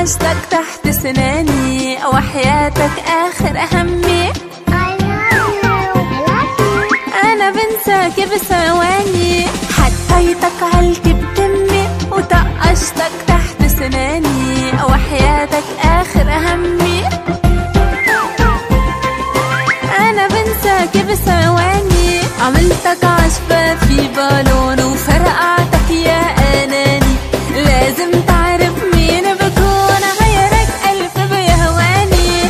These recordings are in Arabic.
وطقشتك تحت سناني وحياتك آخر همي. أنا بنساك بثواني، حطيتك عالكب تمي وطقشتك تحت سناني وحياتك آخر همي. أنا بنساك بثواني، عملتك عشبة في بالون وفرقعتك يا أناني. لازم تعرف مين بكون غيرك ألف بيهواني.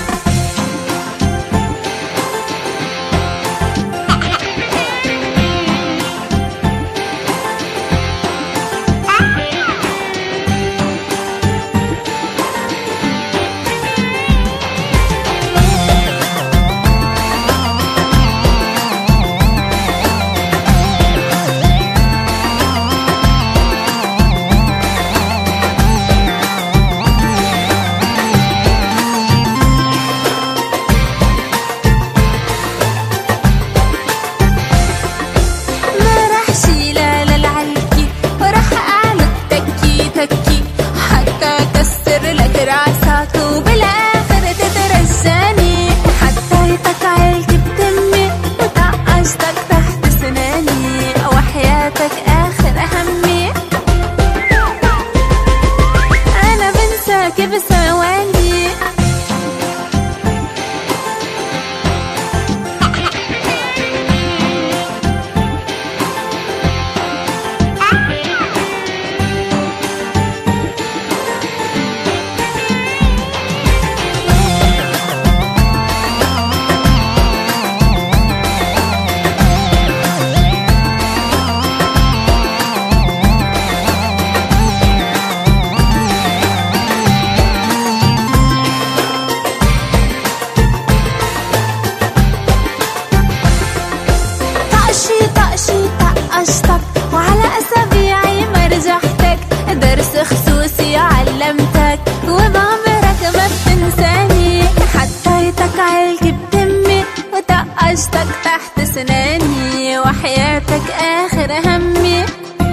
وعلى أسابيعي مرجحتك، درس خصوصي علمتك وبعمرك ما بتنساني. حطيتك عالكب تمي وطقشتك تحت سناني وحياتك آخر همي.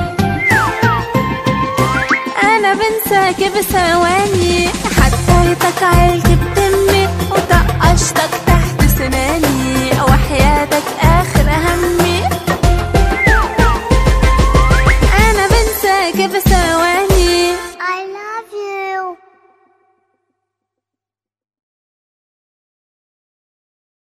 أنا بنساك بثواني، حطيتك عالكب تمي وطقشتك